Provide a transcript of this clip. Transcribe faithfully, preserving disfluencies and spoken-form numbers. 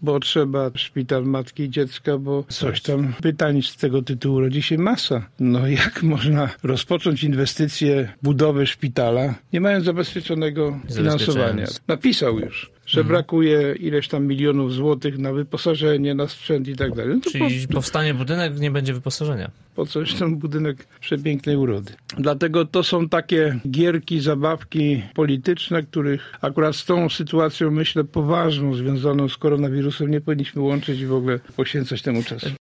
bo trzeba szpital matki i dziecka, bo coś tam pytań z tego tytułu rodzi się masa. No jak można rozpocząć inwestycje, budowę szpitala, nie mając zabezpieczonego finansowania? Napisał już, że mhm. brakuje ileś tam milionów złotych na wyposażenie, na sprzęt i tak dalej. No Czyli po, powstanie budynek, nie będzie wyposażenia. Po coś ten budynek przepięknej urody. Dlatego to są takie gierki, zabawki polityczne, których akurat z tą sytuacją, myślę, poważną, związaną z koronawirusem, nie powinniśmy łączyć i w ogóle poświęcać temu czasu.